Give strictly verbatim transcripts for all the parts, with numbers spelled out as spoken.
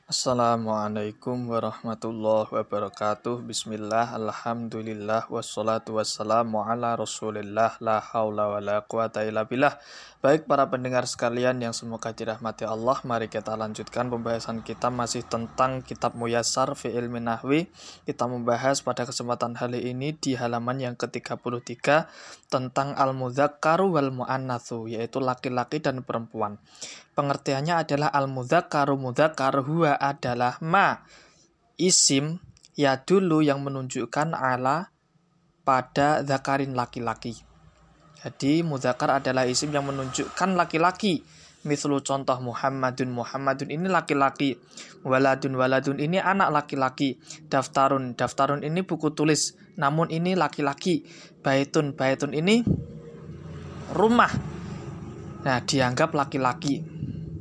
Assalamualaikum warahmatullahi wabarakatuh. Bismillah, alhamdulillah, wassalatu wassalamu ala rasulillah, la hawla wa la quwata illa billah. Baik para pendengar sekalian yang semoga dirahmati Allah, mari kita lanjutkan pembahasan kita masih tentang kitab Muyassar fi ilmi nahwi. Kita membahas pada kesempatan kali ini di halaman yang ke tiga puluh tiga tentang al-mudzakkaru wal mu'annatsu, yaitu laki-laki dan perempuan. Pengertiannya adalah al-mudzakkaru mudzakkar huwa adalah ma isim ya dulu yang menunjukkan ala pada zakarin laki-laki. Jadi mudzakkar adalah isim yang menunjukkan laki-laki. Mislu contoh Muhammadun, Muhammadun ini laki-laki. Waladun, waladun ini anak laki-laki. Daftarun, daftarun ini buku tulis, namun ini laki-laki. Baitun, baitun ini rumah. Nah, dianggap laki-laki.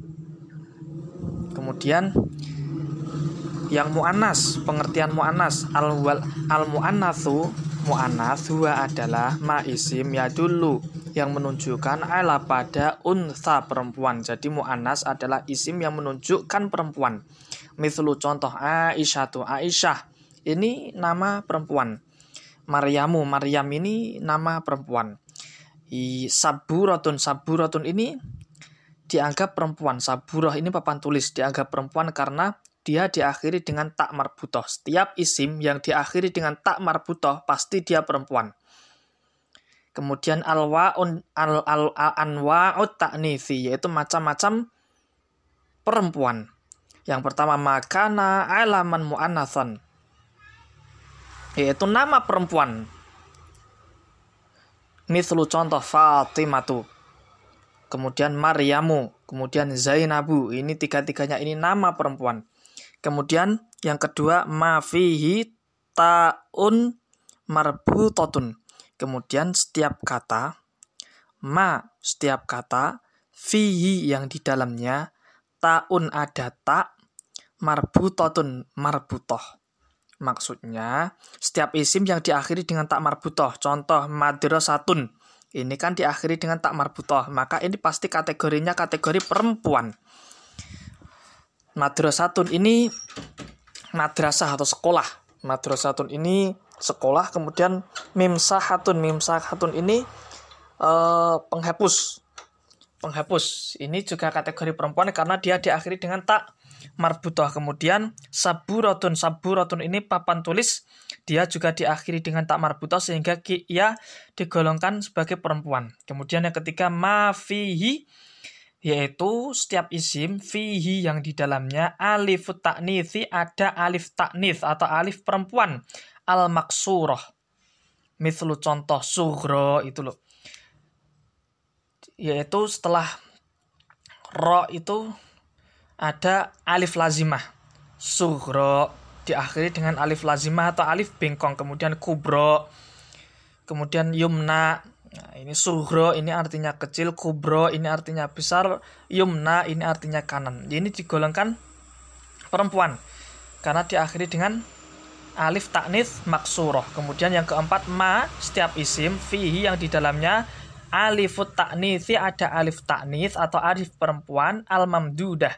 Kemudian yang mu'annas, pengertian mu'annas, al-wal al-mu'annatsu, mu'annas huwa adalah ma isim ya dulu yang menunjukkan ala pada unsa perempuan. Jadi mu'annas adalah isim yang menunjukkan perempuan. Mislu contoh Aisyatu, Aisyah ini nama perempuan. Maryamu, Maryam ini nama perempuan. I saburatun, saburatun ini dianggap perempuan. Saburah ini papan tulis, dianggap perempuan karena dia diakhiri dengan tak marbutoh. Setiap isim yang diakhiri dengan tak marbutoh pasti dia perempuan. Kemudian alwa'un al al anwa'ut ta'nitsi, yaitu macam-macam perempuan. Yang pertama makana alaman mu'annatsan, yaitu nama perempuan. Mislu contoh Fatimatu, kemudian Maryamu, kemudian Zainabu, ini tiga-tiganya ini nama perempuan. Kemudian yang kedua ma fihi ta'un marbutotun. Kemudian setiap kata ma, setiap kata fihi yang di dalamnya ta'un ada tak, marbutotun marbutoh. Maksudnya setiap isim yang diakhiri dengan tak marbutoh. Contoh madrasatun, ini kan diakhiri dengan tak marbutoh, maka ini pasti kategorinya kategori perempuan. Madrasatun ini madrasah atau sekolah. Madrasatun ini sekolah. Kemudian mimsahatun, mimsahatun ini eh, penghapus. Penghapus ini juga kategori perempuan karena dia diakhiri dengan tak marbutoh. Kemudian saburatun, saburatun ini papan tulis, dia juga diakhiri dengan tak marbutoh sehingga ia digolongkan sebagai perempuan. Kemudian yang ketiga ma fihi, yaitu setiap isim fihi yang di dalamnya alif ta'nitsi, ada alif ta'nits atau alif perempuan, al maksurah. Mislu contoh sughra itu loh, yaitu setelah ro itu ada alif lazimah. Sughra diakhiri dengan alif lazimah atau alif bengkong. Kemudian kubro, kemudian yumna. Nah, ini sughra ini artinya kecil, kubro ini artinya besar, yumna ini artinya kanan. Ini digolongkan perempuan karena diakhiri dengan alif ta'nits maksurah. Kemudian yang keempat ma, setiap isim fihi yang di dalamnya alifut ta'nitsi, ada alif ta'nits atau alif perempuan, al mamdudah,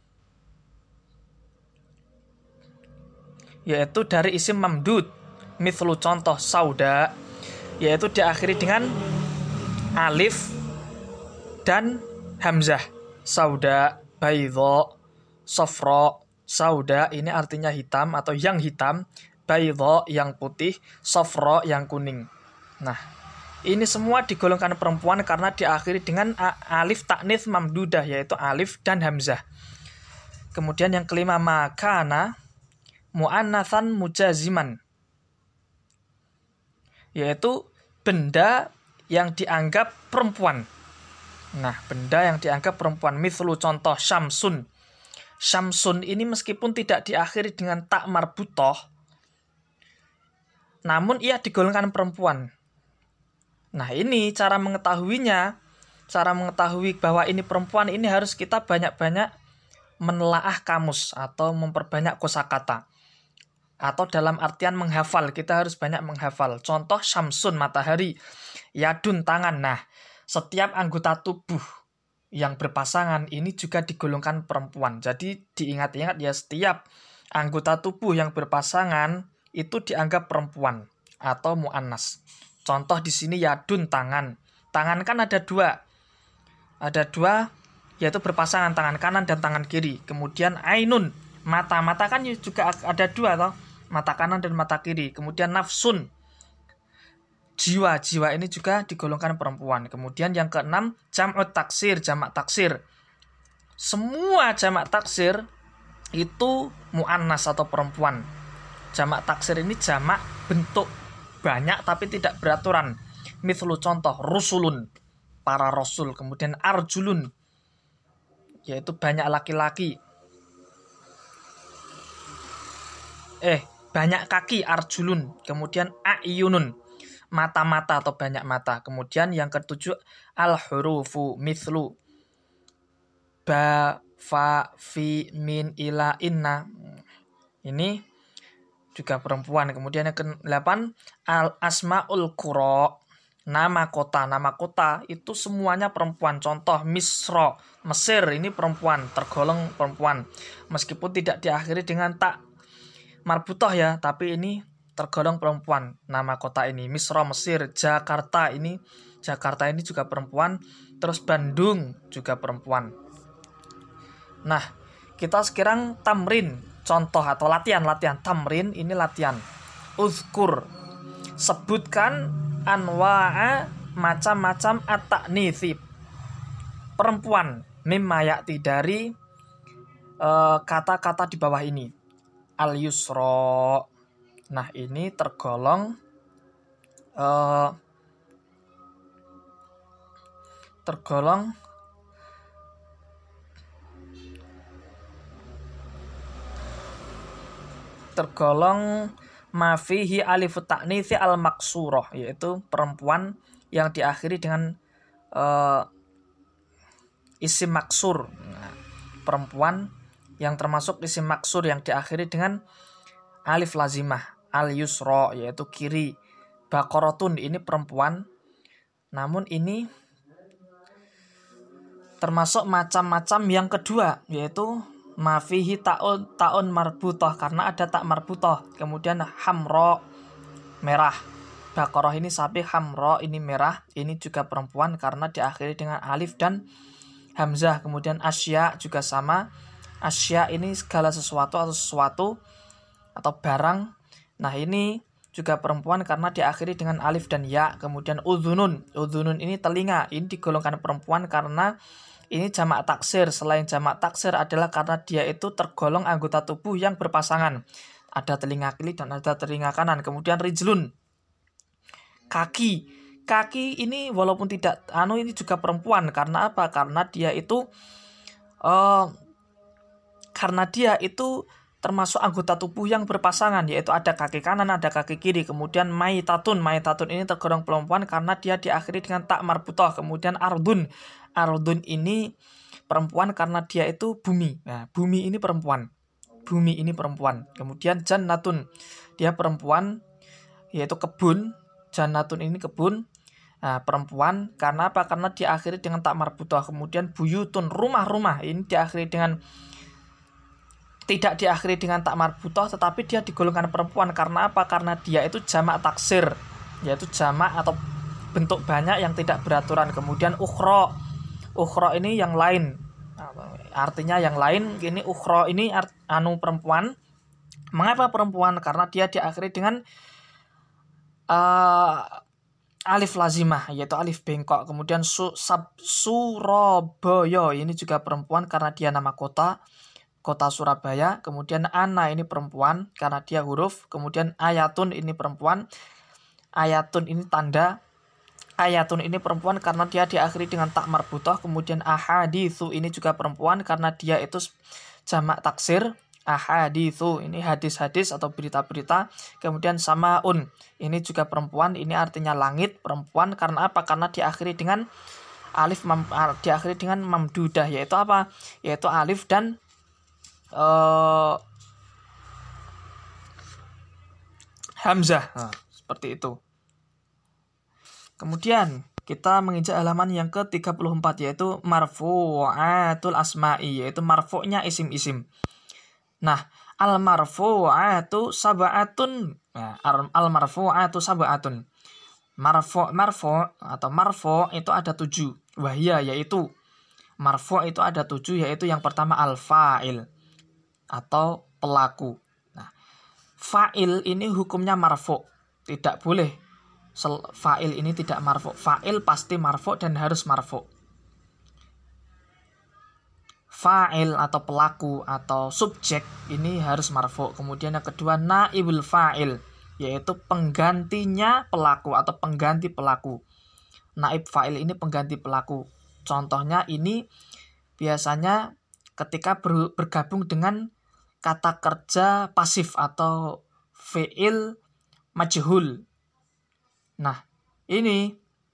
yaitu dari isim mamdud. Mislu contoh sauda, yaitu diakhiri dengan alif dan hamzah. Sauda, baydha, safra. Sauda ini artinya hitam atau yang hitam, baydha yang putih, safra yang kuning. Nah, ini semua digolongkan perempuan karena diakhiri dengan alif ta'nits mamdudah, yaitu alif dan hamzah. Kemudian yang kelima makana mu'annatsan mujaziman, yaitu benda yang dianggap perempuan. Nah, benda yang dianggap perempuan. Mislu contoh syamsun. Syamsun ini meskipun tidak diakhiri dengan tak marbutoh, namun ia digolongkan perempuan. Nah, ini cara mengetahuinya. Cara mengetahui bahwa ini perempuan ini harus kita banyak-banyak menelaah kamus atau memperbanyak kosakata. Atau dalam artian menghafal, kita harus banyak menghafal. Contoh syamsun, matahari, yadun, tangan. Nah, setiap anggota tubuh yang berpasangan ini juga digolongkan perempuan. Jadi diingat-ingat ya, setiap anggota tubuh yang berpasangan itu dianggap perempuan atau mu'annas. Contoh di sini yadun, tangan. Tangan kan ada dua. Ada dua, yaitu berpasangan tangan kanan dan tangan kiri. Kemudian ainun, mata. Mata kan juga ada dua toh, mata kanan dan mata kiri. Kemudian nafsun, jiwa. Jiwa ini juga digolongkan perempuan. Kemudian yang keenam, jam'ut taksir, jamak taksir. Semua jamak taksir itu mu'annas atau perempuan. Jamak taksir ini jamak bentuk banyak tapi tidak beraturan. Mithlu, contoh, rusulun, para rasul. Kemudian arjulun, yaitu banyak laki-laki. Eh, banyak kaki, arjulun. Kemudian a'yunun, mata-mata atau banyak mata. Kemudian yang ketujuh, al-hurufu, mithlu, ba, fa, fi, min, ila, inna. Ini juga perempuan. Kemudian yang kedelapan, al-asma'ul qura, nama kota. Nama kota itu semuanya perempuan. Contoh, Misra, Mesir, ini perempuan, tergolong perempuan. Meskipun tidak diakhiri dengan tak marbutoh ya, tapi ini tergolong perempuan. Nama kota ini, Misra, Mesir. Jakarta, ini Jakarta ini juga perempuan. Terus Bandung juga perempuan. Nah, kita sekarang tamrin, contoh atau latihan, latihan tamrin ini latihan. Uzkur, sebutkan anwa'a, macam-macam at-ta'nitsi, perempuan, mimma ya'ti, dari uh, kata-kata di bawah ini. Al-yusra, nah ini tergolong uh, tergolong tergolong mafihi alifut ta'nitsi al-maksurah, yaitu perempuan yang diakhiri dengan uh, isim maksur. Nah, perempuan yang termasuk isim maksur yang diakhiri dengan alif lazimah. Al-yusra, yaitu kiri. Baqaratun, ini perempuan, namun ini termasuk macam-macam yang kedua, yaitu mafihi ta'un ta'un marbutoh, karena ada tak marbutoh. Kemudian hamro, merah. Baqarah ini sapi, hamro ini merah, ini juga perempuan karena diakhiri dengan alif dan hamzah. Kemudian asya juga sama. Asya ini segala sesuatu atau sesuatu atau barang. Nah ini juga perempuan karena diakhiri dengan alif dan ya. Kemudian udhunun, udhunun ini telinga, ini digolongkan perempuan karena ini jamak taksir. Selain jamak taksir adalah karena dia itu tergolong anggota tubuh yang berpasangan. Ada telinga kiri dan ada telinga kanan. Kemudian rijlun, kaki. Kaki ini walaupun tidak anu, ini juga perempuan. Karena apa? Karena dia itu uh, karena dia itu termasuk anggota tubuh yang berpasangan, yaitu ada kaki kanan, ada kaki kiri. Kemudian maitatun, maitatun ini tergolong perempuan karena dia diakhiri dengan tak marbutoh. Kemudian ardun, ardun ini perempuan karena dia itu bumi. Nah, bumi ini perempuan, bumi ini perempuan. Kemudian jannatun, dia perempuan, yaitu kebun. Jannatun ini kebun. Nah, perempuan karena apa? Karena diakhiri dengan tak marbutoh. Kemudian buyutun, rumah-rumah, ini diakhiri dengan tidak diakhiri dengan tak marbutoh, tetapi dia digolongkan perempuan karena apa? Karena dia itu jamak taksir, yaitu jamak atau bentuk banyak yang tidak beraturan. Kemudian ukhra, ukhra ini yang lain, artinya yang lain. Ini ukhra ini art, anu perempuan. Mengapa perempuan? Karena dia diakhiri dengan uh, alif lazimah, yaitu alif bengkok. Kemudian su, sab, Surabaya ini juga perempuan karena dia nama kota, kota Surabaya. Kemudian ana ini perempuan karena dia huruf. Kemudian ayatun ini perempuan, ayatun ini tanda. Ayatun ini perempuan karena dia diakhiri dengan tak marbutoh. Kemudian ahaditsu ini juga perempuan karena dia itu jamak taksir. Ahaditsu ini hadis-hadis atau berita-berita. Kemudian samaun ini juga perempuan, ini artinya langit, perempuan karena apa? Karena diakhiri dengan alif mam, diakhiri dengan mamdudah, yaitu apa? Yaitu alif dan Uh, hamzah. Nah, seperti itu. Kemudian kita menginjak halaman yang ke tiga puluh empat, yaitu marfu'atul asma'i, yaitu marfu'nya isim-isim. Nah, al-marfu'atu sab'atun. Nah, al-marfu'atu sab'atun. Marfu' marfu' atau marfu' itu ada tujuh. Wahya, yaitu marfu' itu ada tujuh, yaitu yang pertama al-fa'il atau pelaku. Nah, fa'il ini hukumnya marfu'. Tidak boleh fa'il ini tidak marfu'. Fa'il pasti marfu' dan harus marfu'. Fa'il atau pelaku atau subjek ini harus marfu'. Kemudian yang kedua naibul fa'il, yaitu penggantinya pelaku atau pengganti pelaku. Naib fa'il ini pengganti pelaku. Contohnya ini biasanya ketika bergabung dengan kata kerja pasif atau fi'il majhul. Nah, ini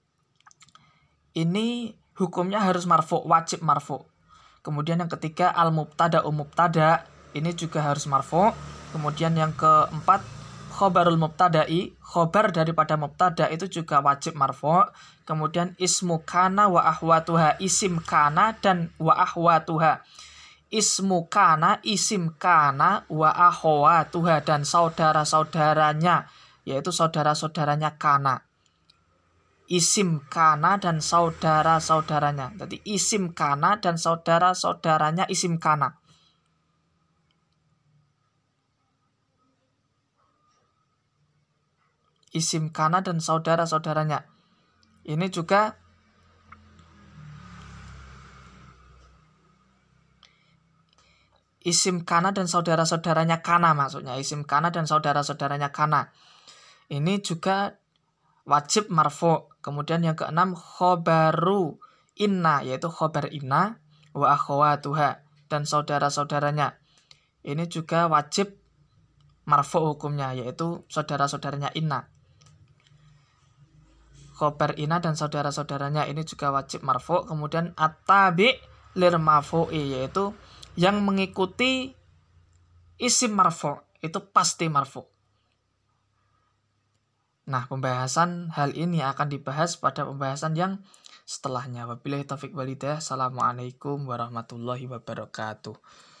ini hukumnya harus marfu', wajib marfu'. Kemudian yang ketiga al-mubtada mubtada, ini juga harus marfu'. Kemudian yang keempat khobarul mubtada'i, khobar daripada mubtada itu juga wajib marfu'. Kemudian ismu kana wa ahwatuha, isim kana dan wa ahwatuha. Ismu kana, isim kana, wa ahwatuha, dan saudara-saudaranya, yaitu saudara-saudaranya kana. Isim kana dan saudara-saudaranya. Jadi isim kana dan saudara-saudaranya isim kana. Isim kana dan saudara-saudaranya. Ini juga isim kana dan saudara-saudaranya kana, maksudnya isim kana dan saudara-saudaranya kana. Ini juga wajib marfu'. Kemudian yang keenam khobaru inna, yaitu khobar inna wa akhwatuha, dan saudara-saudaranya. Ini juga wajib marfu' hukumnya, yaitu saudara-saudaranya inna. Khobar inna dan saudara-saudaranya ini juga wajib marfu'. Kemudian at-tabi' lir marfu'i, yaitu yang mengikuti isim marfu', itu pasti marfu'. Nah, pembahasan hal ini akan dibahas pada pembahasan yang setelahnya. Wabillahi taufiq walhidayah. Assalamualaikum warahmatullahi wabarakatuh.